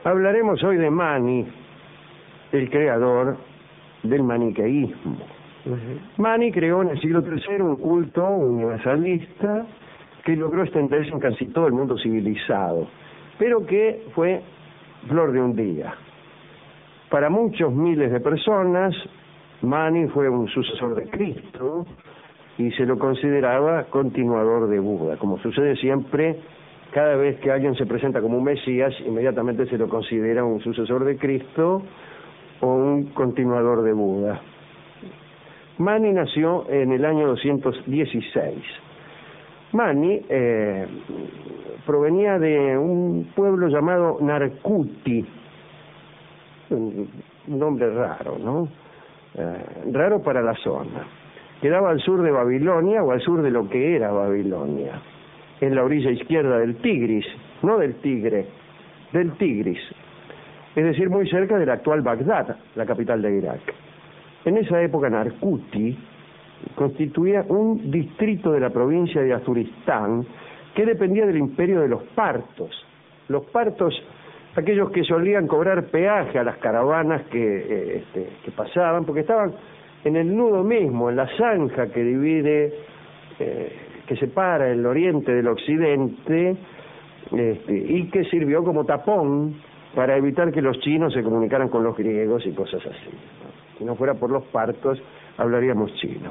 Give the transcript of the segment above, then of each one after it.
Hablaremos hoy de Mani, el creador del maniqueísmo. Mani creó en el siglo III un culto universalista que logró extenderse en casi todo el mundo civilizado, pero que fue flor de un día. Para muchos miles de personas, Mani fue un sucesor de Cristo y se lo consideraba continuador de Buda. Como sucede siempre, cada vez que alguien se presenta como un Mesías, inmediatamente se lo considera un sucesor de Cristo o un continuador de Buda. Mani nació en el año 216. Mani provenía de un pueblo llamado Narkuti, un nombre raro, ¿no? Raro para la zona. Quedaba al sur de Babilonia o al sur de lo que era Babilonia, en la orilla izquierda del Tigris, no del Tigre, del Tigris, es decir, muy cerca del actual Bagdad, la capital de Irak. En esa época Narkuti constituía un distrito de la provincia de Azuristán que dependía del imperio de los partos. Los partos, aquellos que solían cobrar peaje a las caravanas que pasaban, porque estaban en el nudo mismo, en la zanja que divide, que separa el oriente del occidente, y que sirvió como tapón para evitar que los chinos se comunicaran con los griegos y cosas así, ¿no? Si no fuera por los partos, hablaríamos chino.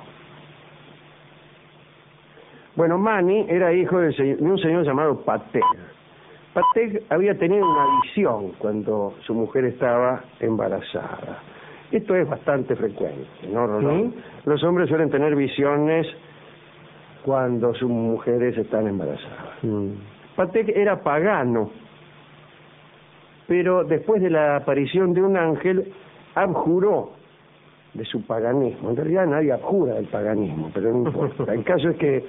Bueno, Mani era hijo de un señor llamado Patek. Patek había tenido una visión cuando su mujer estaba embarazada. Esto es bastante frecuente, ¿no, Rolón? Los hombres suelen tener visiones cuando sus mujeres están embarazadas. Patek era pagano, pero después de la aparición de un ángel, abjuró de su paganismo. En realidad nadie abjura del paganismo, pero no importa. El caso es que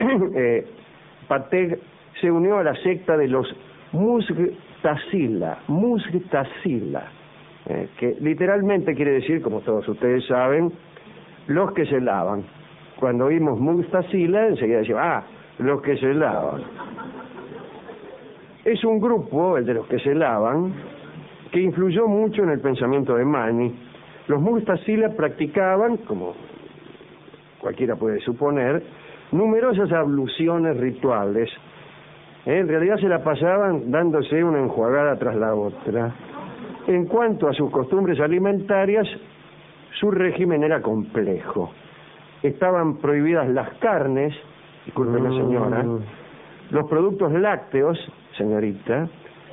Patek se unió a la secta de los Mugtasila, que literalmente quiere decir, como todos ustedes saben, los que se lavan. Cuando oímos Mugtasila, enseguida decimos, los que se lavan. Es un grupo, el de los que se lavan, que influyó mucho en el pensamiento de Mani. Los Mugtasila practicaban, como cualquiera puede suponer, numerosas abluciones rituales. En realidad se la pasaban dándose una enjuagada tras la otra. En cuanto a sus costumbres alimentarias, su régimen era complejo. Estaban prohibidas las carnes, discúlpeme señora, los productos lácteos, señorita,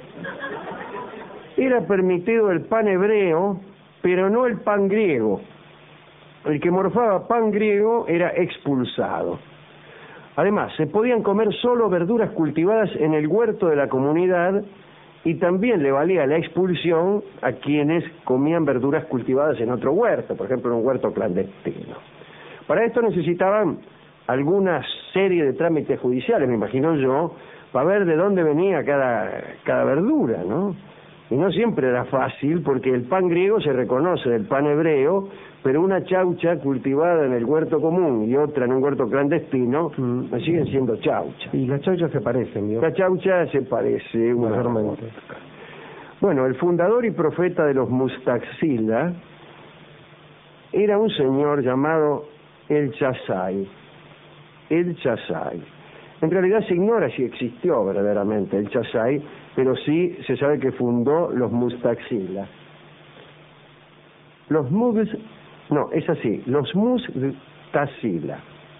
era permitido el pan hebreo, pero no el pan griego. El que morfaba pan griego era expulsado. Además, se podían comer solo verduras cultivadas en el huerto de la comunidad y también le valía la expulsión a quienes comían verduras cultivadas en otro huerto, por ejemplo, en un huerto clandestino. Para esto necesitaban alguna serie de trámites judiciales, me imagino yo, para ver de dónde venía cada verdura, ¿no? Y no siempre era fácil, porque el pan griego se reconoce del pan hebreo, pero una chaucha cultivada en el huerto común y otra en un huerto clandestino, siguen siendo chauchas. Y las chauchas se parecen, ¿no? La chaucha se parece una a otra. Bueno, el fundador y profeta de los Mugtasila era un señor llamado El Chazai. El Chazai. En realidad se ignora si existió verdaderamente el Chazai, pero sí se sabe que fundó los Mugtasila. Los Mugtasila.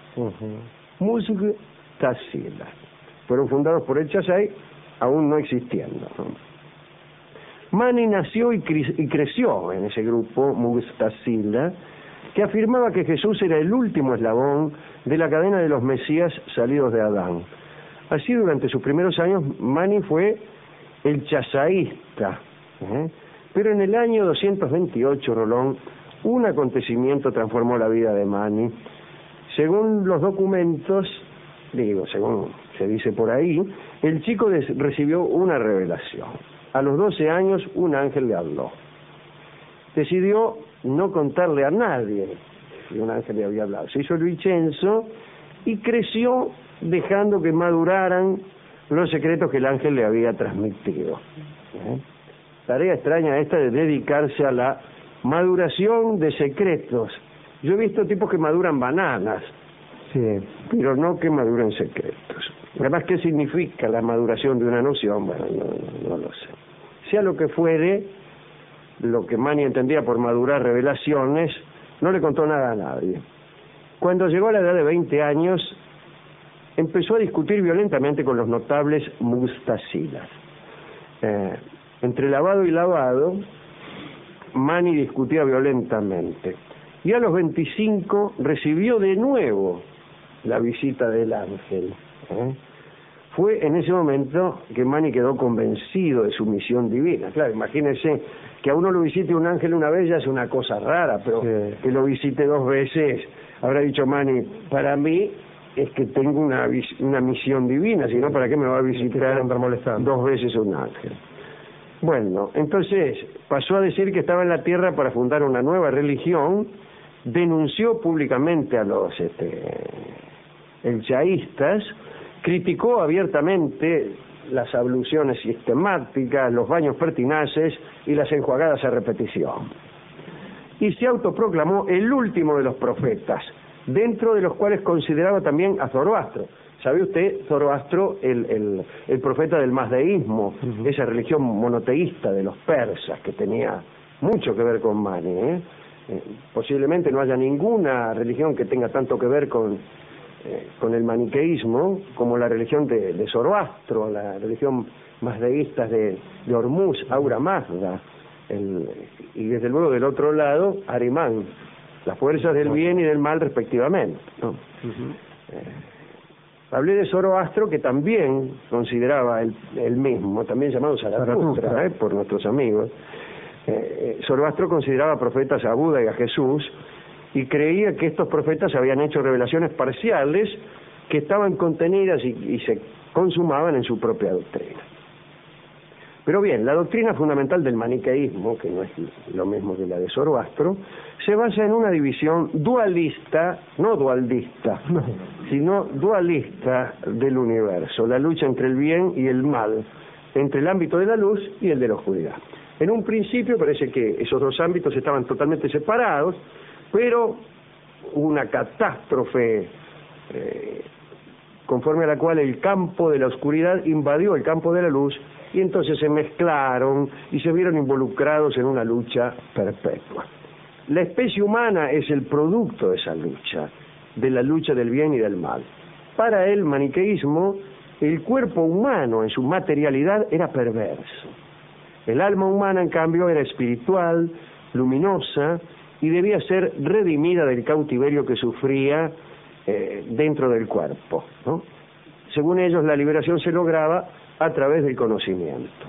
Mugtasila. Fueron fundados por el Chazai, aún no existiendo, ¿no? Mani nació y creció en ese grupo Mugtasila, que afirmaba que Jesús era el último eslabón de la cadena de los Mesías salidos de Adán. Así, durante sus primeros años, Mani fue el chazaísta. Pero en el año 228, Rolón, un acontecimiento transformó la vida de Mani. Según los documentos, según se dice por ahí, el chico recibió una revelación. A los 12 años, un ángel le habló. Decidió no contarle a nadie que un ángel le había hablado. Se hizo el Vicenzo y creció dejando que maduraran los secretos que el ángel le había transmitido. Tarea extraña esta de dedicarse a la maduración de secretos. Yo he visto tipos que maduran bananas, sí, pero no que maduren secretos. Además, ¿qué significa la maduración de una noción? Bueno, no lo sé. Sea lo que fuere, lo que Manny entendía por madurar revelaciones, no le contó nada a nadie. Cuando llegó a la edad de 20 años, empezó a discutir violentamente con los notables mustasilas. Entre lavado y lavado, Manny discutía violentamente. Y a los 25 recibió de nuevo la visita del ángel. Fue en ese momento que Manny quedó convencido de su misión divina. Claro, imagínense que a uno lo visite un ángel una vez ya es una cosa rara, pero sí, que lo visite 2 veces, habrá dicho Manny, para mí es que tengo una misión divina, si no, ¿para qué me va a visitar 2 veces un ángel? Bueno, entonces pasó a decir que estaba en la tierra para fundar una nueva religión, denunció públicamente a los elchaístas, criticó abiertamente las abluciones sistemáticas, los baños pertinaces y las enjuagadas a repetición. Y se autoproclamó el último de los profetas, dentro de los cuales consideraba también a Zoroastro. ¿Sabe usted? Zoroastro, el profeta del mazdeísmo, esa religión monoteísta de los persas, que tenía mucho que ver con Manny. Posiblemente no haya ninguna religión que tenga tanto que ver con el maniqueísmo como la religión de Zoroastro, la religión mazdeísta de Hormuz, Aura Mazda, y desde luego del otro lado, Arimán, las fuerzas del bien y del mal respectivamente, ¿no? Hablé de Zoroastro, que también consideraba el mismo, también llamado Zaratustra, por nuestros amigos. Zoroastro consideraba profetas a Buda y a Jesús, y creía que estos profetas habían hecho revelaciones parciales que estaban contenidas y se consumaban en su propia doctrina. Pero bien, la doctrina fundamental del maniqueísmo, que no es lo mismo que la de Zoroastro, se basa en una división dualista, no dualdista, sino dualista del universo, la lucha entre el bien y el mal, entre el ámbito de la luz y el de la oscuridad. En un principio parece que esos 2 ámbitos estaban totalmente separados, pero una catástrofe conforme a la cual el campo de la oscuridad invadió el campo de la luz, y entonces se mezclaron y se vieron involucrados en una lucha perpetua. La especie humana es el producto de esa lucha, de la lucha del bien y del mal. Para el maniqueísmo, el cuerpo humano en su materialidad era perverso. El alma humana, en cambio, era espiritual, luminosa, y debía ser redimida del cautiverio que sufría dentro del cuerpo, ¿no? Según ellos, la liberación se lograba a través del conocimiento.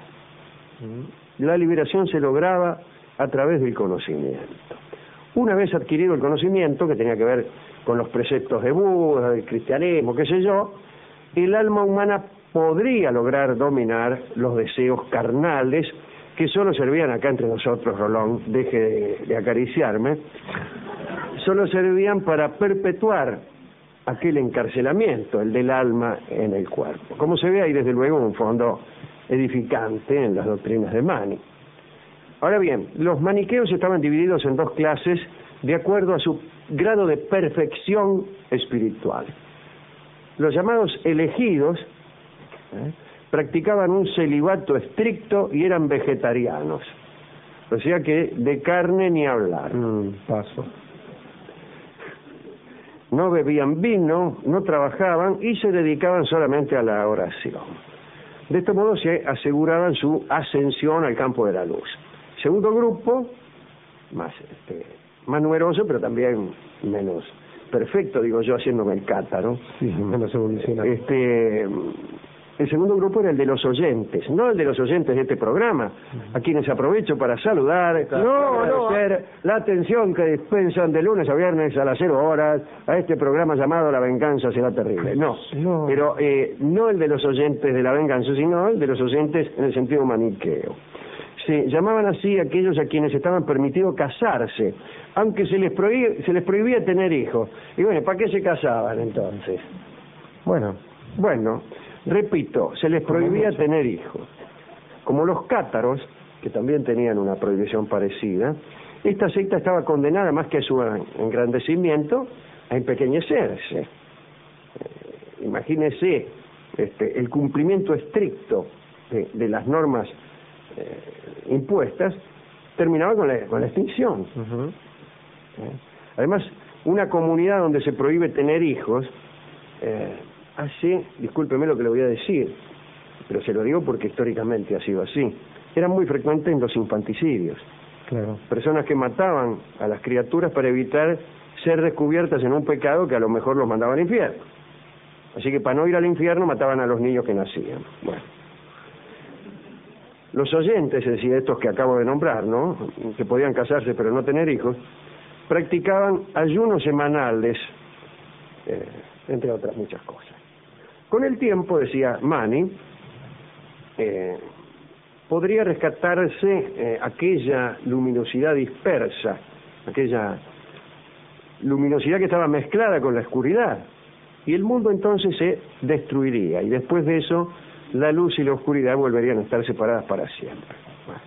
La liberación se lograba a través del conocimiento. Una vez adquirido el conocimiento, que tenía que ver con los preceptos de Buda, del cristianismo, qué sé yo, el alma humana podría lograr dominar los deseos carnales que solo servían acá entre nosotros, Rolón, deje de acariciarme, solo servían para perpetuar aquel encarcelamiento, el del alma en el cuerpo. Como se ve, hay desde luego un fondo edificante en las doctrinas de Manny. Ahora bien, los maniqueos estaban divididos en 2 clases de acuerdo a su grado de perfección espiritual. Los llamados elegidos practicaban un celibato estricto y eran vegetarianos, o sea que de carne ni hablar. Paso. No bebían vino, no trabajaban y se dedicaban solamente a la oración. De este modo se aseguraban su ascensión al campo de la luz. Segundo grupo, más numeroso, pero también menos perfecto, digo yo, haciéndome el cátaro. Sí, menos evolucionado. El segundo grupo era el de los oyentes, no el de los oyentes de este programa, a quienes aprovecho para saludar, agradecer la atención que dispensan de lunes a viernes a las 0 horas a este programa llamado La Venganza Será Terrible. No. Pero no el de los oyentes de La Venganza, sino el de los oyentes en el sentido maniqueo. Se llamaban así aquellos a quienes estaban permitido casarse, aunque se les prohibía tener hijos. Y bueno, ¿para qué se casaban entonces? Bueno, repito, se les prohibía tener hijos. Como los cátaros, que también tenían una prohibición parecida, esta secta estaba condenada, más que a su engrandecimiento, a empequeñecerse. Imagínese el cumplimiento estricto de las normas impuestas terminaba con la extinción. Además, una comunidad donde se prohíbe tener hijos discúlpeme lo que le voy a decir, pero se lo digo porque históricamente ha sido así, eran muy frecuentes los infanticidios. Claro. Personas que mataban a las criaturas para evitar ser descubiertas en un pecado que a lo mejor los mandaba al infierno. Así que para no ir al infierno mataban a los niños que nacían. Bueno, los oyentes, es decir, estos que acabo de nombrar, ¿no?, que podían casarse pero no tener hijos, practicaban ayunos semanales, entre otras muchas cosas. Con el tiempo, decía Mani, podría rescatarse aquella luminosidad dispersa, aquella luminosidad que estaba mezclada con la oscuridad, y el mundo entonces se destruiría, y después de eso la luz y la oscuridad volverían a estar separadas para siempre. Bueno.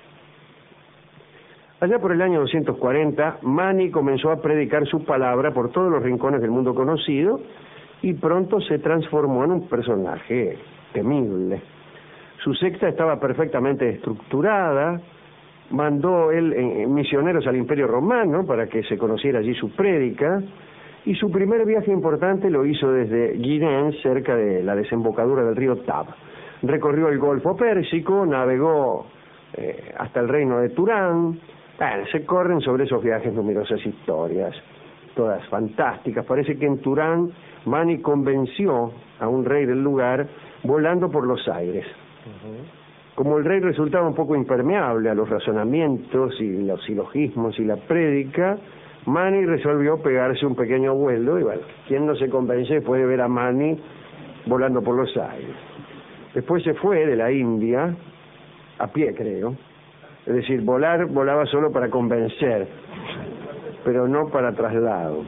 Allá por el año 240, Mani comenzó a predicar su palabra por todos los rincones del mundo conocido, y pronto se transformó en un personaje temible. Su secta estaba perfectamente estructurada, mandó él misioneros al Imperio Romano para que se conociera allí su prédica, y su primer viaje importante lo hizo desde Guinén, cerca de la desembocadura del río Tab. Recorrió el Golfo Pérsico, navegó hasta el reino de Turán. Se corren sobre esos viajes numerosas historias, todas fantásticas. Parece que en Turán Mani convenció a un rey del lugar volando por los aires. Como el rey resultaba un poco impermeable a los razonamientos y los silogismos y la prédica, Mani resolvió pegarse un pequeño vuelo, y bueno, quien no se convence puede ver a Mani volando por los aires. Después se fue de la India, a pie creo, es decir, volaba solo para convencer, pero no para traslado.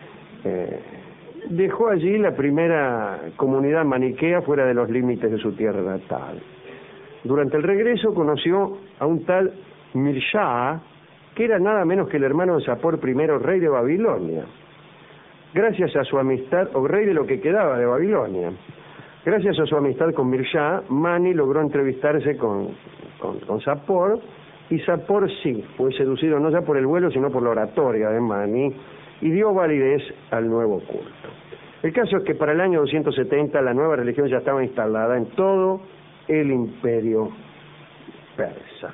Dejó allí la primera comunidad maniquea fuera de los límites de su tierra natal. Durante el regreso conoció a un tal Mirsha, que era nada menos que el hermano de Sapor I, rey de Babilonia. Gracias a su amistad, o rey de lo que quedaba de Babilonia, gracias a su amistad con Mirsha, Mani logró entrevistarse con Sapor, y Sapor sí, fue seducido no ya por el vuelo, sino por la oratoria de Mani, y dio validez al nuevo culto. El caso es que para el año 270 la nueva religión ya estaba instalada en todo el imperio persa.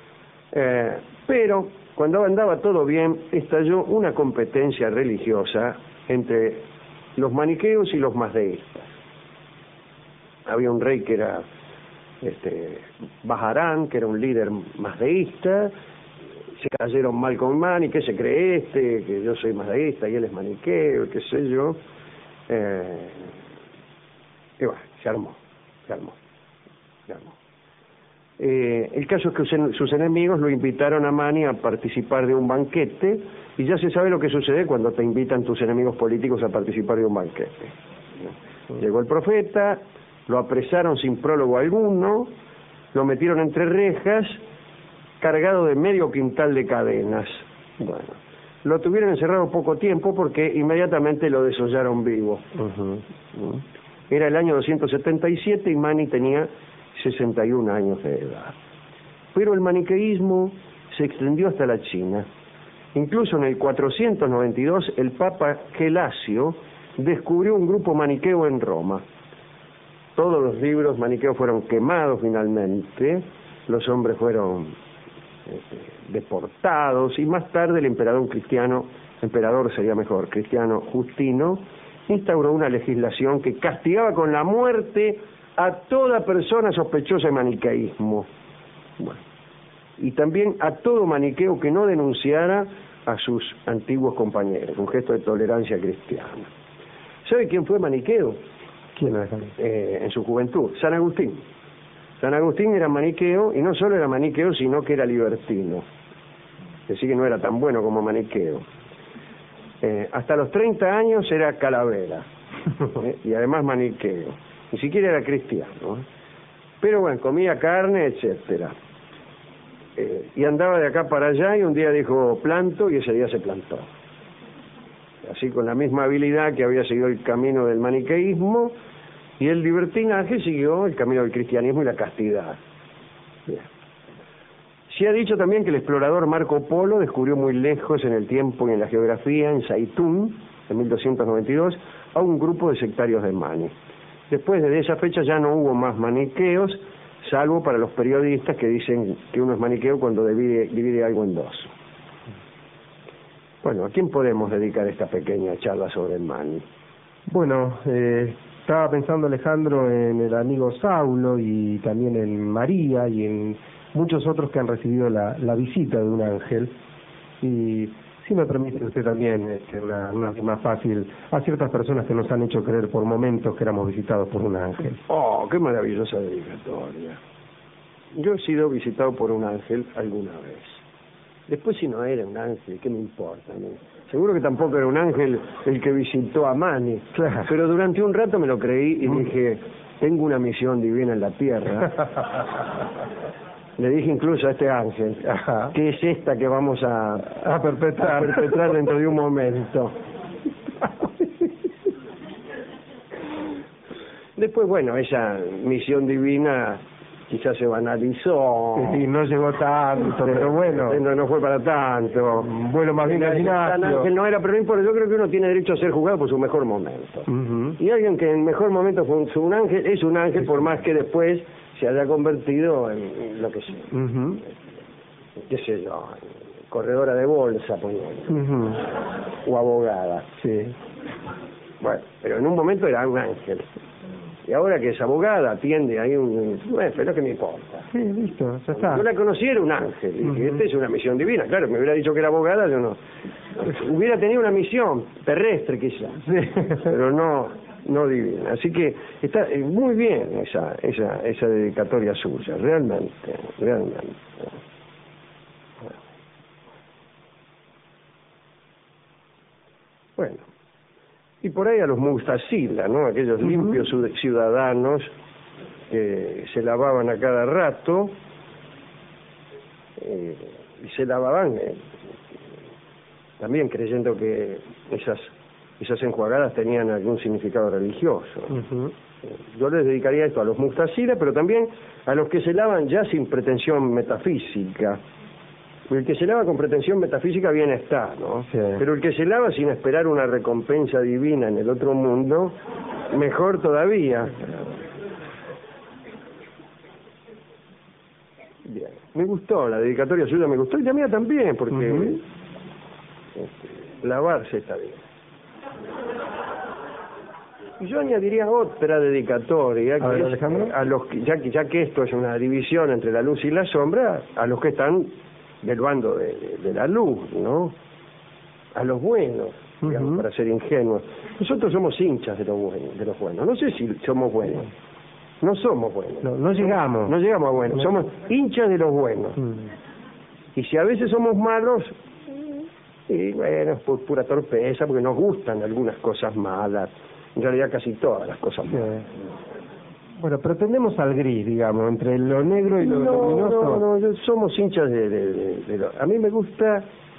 Pero cuando andaba todo bien, estalló una competencia religiosa entre los maniqueos y los mazdeístas. Había un rey que era Baharán, que era un líder mazdeísta. Se cayeron mal con Mani, ¿qué se cree que yo soy mazdeísta y él es maniqueo, qué sé yo? Y bueno, se armó. El caso es que sus enemigos lo invitaron a Mani a participar de un banquete, y ya se sabe lo que sucede cuando te invitan tus enemigos políticos a participar de un banquete. Llegó el profeta, lo apresaron sin prólogo alguno, lo metieron entre rejas, cargado de medio quintal de cadenas. Bueno, lo tuvieron encerrado poco tiempo porque inmediatamente lo desollaron vivo. Era el año 277 y Mani tenía 61 años de edad. Pero el maniqueísmo se extendió hasta la China. Incluso en el 492 el Papa Gelasio descubrió un grupo maniqueo en Roma. Todos los libros maniqueos fueron quemados finalmente, los hombres fueron deportados, y más tarde el emperador cristiano Justino, instauró una legislación que castigaba con la muerte a toda persona sospechosa de maniqueísmo. Bueno, y también a todo maniqueo que no denunciara a sus antiguos compañeros, un gesto de tolerancia cristiana. ¿Sabe quién fue maniqueo? ¿Quién era? En su juventud, San Agustín. San Agustín era maniqueo, y no solo era maniqueo, sino que era libertino. Es decir, que no era tan bueno como maniqueo. Hasta los 30 años era calavera, y además maniqueo. Ni siquiera era cristiano. Pero bueno, comía carne, etcétera. y andaba de acá para allá y un día dijo planto y ese día se plantó. Así con la misma habilidad que había seguido el camino del maniqueísmo, y el libertinaje siguió el camino del cristianismo y la castidad. Bien. Se ha dicho también que el explorador Marco Polo descubrió muy lejos en el tiempo y en la geografía, en Saitún, en 1292, a un grupo de sectarios de Mani. Después de esa fecha ya no hubo más maniqueos, salvo para los periodistas que dicen que uno es maniqueo cuando divide algo en dos. Bueno, ¿a quién podemos dedicar esta pequeña charla sobre Mani? Bueno, estaba pensando, Alejandro, en el amigo Saulo y también en María y en muchos otros que han recibido la visita de un ángel. Y si me permite usted también, una más fácil, a ciertas personas que nos han hecho creer por momentos que éramos visitados por un ángel. ¡Oh, qué maravillosa dedicatoria! Yo he sido visitado por un ángel alguna vez. Después, si no era un ángel, ¿qué me importa? ¿No? Seguro que tampoco era un ángel el que visitó a Mani. Claro. Pero durante un rato me lo creí y dije, tengo una misión divina en la tierra. Le dije incluso a este ángel, que es esta que vamos a perpetrar dentro de un momento. Después, bueno, esa misión divina quizás se banalizó. Sí, no llegó tanto, pero bueno. No fue para tanto. Bueno, más bien al ángel no era, pero no importa, yo creo que uno tiene derecho a ser juzgado por su mejor momento. Y alguien que en el mejor momento fue un ángel, es un ángel por más que después se haya convertido en lo que sea. Qué sé yo, corredora de bolsa, o abogada. Sí. Bueno, pero en un momento era un ángel. Y ahora que es abogada, atiende ahí bueno, pero que me importa. Sí, listo, ya está. Yo la conocí, era un ángel, y esta es una misión divina. Claro, me hubiera dicho que era abogada, yo no. Hubiera tenido una misión terrestre quizás, pero no divina. Así que está muy bien esa dedicatoria suya, realmente. Bueno. Y por ahí a los Mustazila, ¿no? Aquellos limpios ciudadanos que se lavaban a cada rato, y se lavaban también creyendo que esas enjuagadas tenían algún significado religioso. Yo les dedicaría esto a los Mustazila, pero también a los que se lavan ya sin pretensión metafísica. El que se lava con pretensión metafísica bien está, ¿no? Sí. Pero el que se lava sin esperar una recompensa divina en el otro mundo, mejor todavía. Bien. Me gustó, la dedicatoria suya me gustó, y la mía también, porque lavarse está bien. Y yo añadiría otra dedicatoria, que es a los que, ya que esto es una división entre la luz y la sombra, a los que están del bando de la luz, ¿no? A los buenos, digamos, para ser ingenuos. Nosotros somos hinchas de los buenos. No sé si somos buenos. No somos buenos. No llegamos. No llegamos a buenos. Somos hinchas de los buenos. Y si a veces somos malos, y bueno, es por pura torpeza, porque nos gustan algunas cosas malas. En realidad casi todas las cosas malas. Bueno, pretendemos al gris, digamos, entre lo negro y lo luminoso. No, somos hinchas de lo... A mí me gusta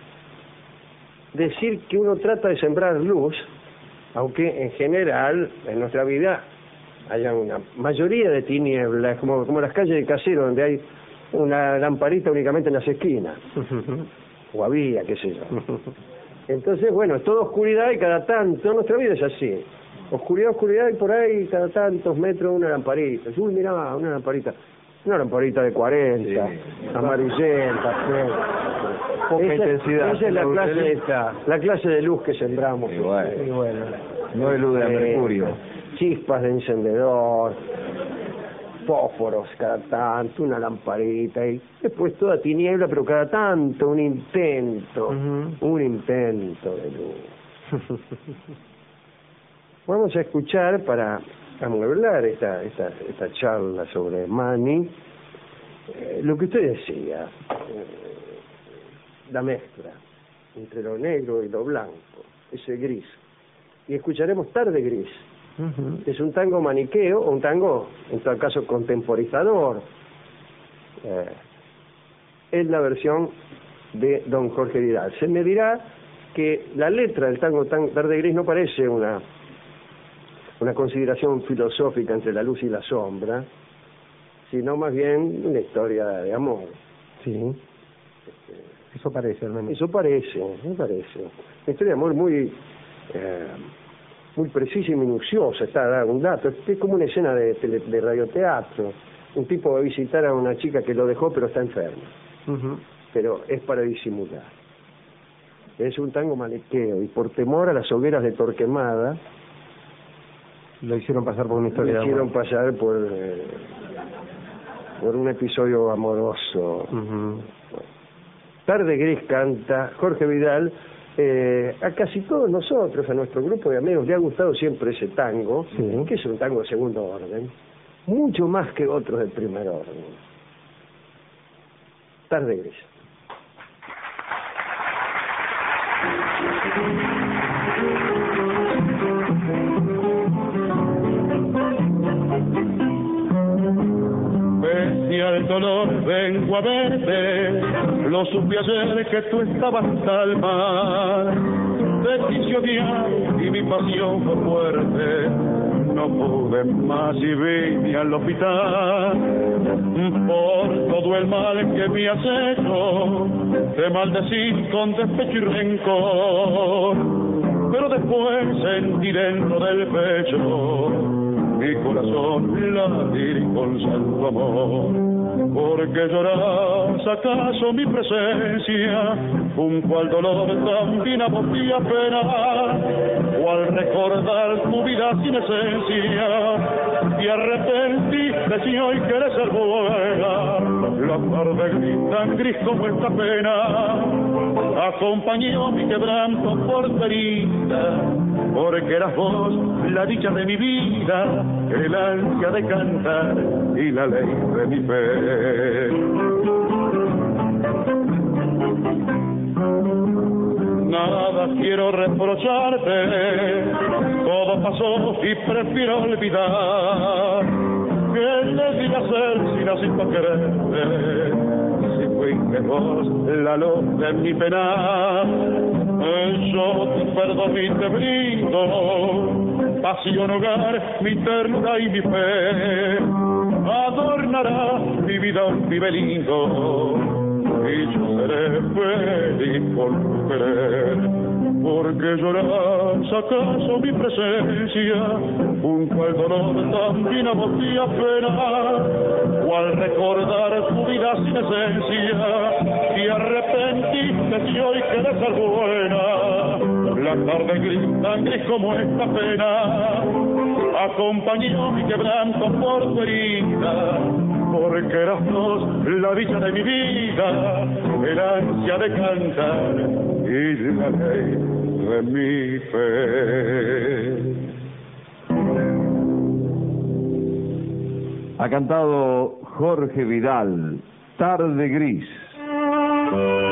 decir que uno trata de sembrar luz, aunque en general en nuestra vida haya una mayoría de tinieblas, como las calles de Casero, donde hay una lamparita únicamente en las esquinas. O había, qué sé yo. Entonces, bueno, es toda oscuridad y cada tanto, nuestra vida es así. Oscuridad y por ahí cada tantos metros una lamparita. Uy, mirá, una lamparita de 40, amarillenta, poca intensidad. Esa es la clase de luz que sembramos. Bueno. No es luz de mercurio. Chispas de encendedor, fósforos cada tanto, una lamparita, y después toda tiniebla, pero cada tanto un intento de luz. Vamos a escuchar, para amueblar esta charla sobre Mani, lo que usted decía, la mezcla entre lo negro y lo blanco, ese gris. Y escucharemos Tarde Gris, que es un tango maniqueo, o un tango, en todo caso, contemporizador. en la versión de don Jorge Vidal. Se me dirá que la letra del tango Tarde Gris no parece una consideración filosófica entre la luz y la sombra, sino más bien una historia de amor. Sí. Eso parece, al menos. Eso parece, me parece. Una historia de amor muy precisa y minuciosa. Está un dato, es como una escena de radioteatro. Un tipo va a visitar a una chica que lo dejó pero está enferma. Pero es para disimular. Es un tango malequeo y por temor a las hogueras de Torquemada lo hicieron pasar por una historia de amor. Lo hicieron pasar por un episodio amoroso. Tarde Gris canta Jorge Vidal. A casi todos nosotros, a nuestro grupo de amigos, le ha gustado siempre ese tango, que es un tango de segundo orden, mucho más que otros de primer orden. Tarde Gris. Pese al dolor vengo a verte, lo supe ayer que tú estabas al mar. Te quise odiar y mi pasión fue fuerte, no pude más y vine al hospital. Por todo el mal que me has hecho, te maldecí con despecho y rencor. Pero después sentí dentro del pecho mi corazón latir con santo amor. Porque lloras acaso mi presencia, junto al dolor también a vos y a pena, o al recordar tu vida sin esencia, y arrepentiste si hoy quieres ser buena. La tarde gris, tan gris como esta pena, acompañó mi quebranto por tu herida, porque eras vos la dicha de mi vida, el ansia de cantar y la ley de mi fe. Nada quiero reprocharte, todo pasó y prefiero olvidar. ¿Qué le di a hacer si nací para quererte? Si fuiste vos la luz de mi pena, yo te perdono y te brindo pasión, hogar, mi ternura y mi fe. Adornará mi vida un pibe lindo y yo seré feliz por tu querer. Porque llorás acaso mi presencia, junto al dolor también a vos y a pena, o al recordar tu vida sin esencia, y arrepentiste si hoy querés ser buena. La tarde gris, tan gris como esta pena, acompañó mi quebranto por tu herida, porque eras vos la dicha de mi vida, el ansia de cantar y la ley de mi fe. Ha cantado Jorge Vidal, Tarde Gris.